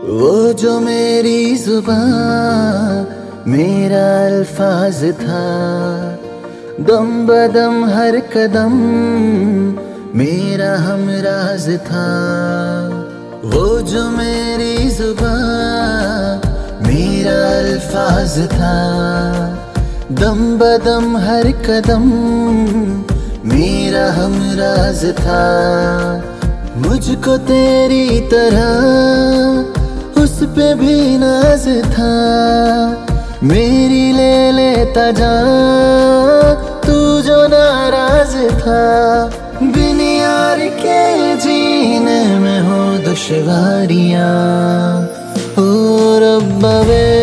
वो जो मेरी जुबान मेरा अल्फाज था, दम बदम हर कदम मेरा हमराज था। वो जो मेरी जुबान मेरा अल्फाज था, दम बदम हर कदम मेरा हमराज था। मुझको तेरी तरह उस पे भी नाज था, मेरी ले लेता जान तू जो नाराज था। बिन यार के जीने में हो दुश्वारियां, ओ रब्बा वे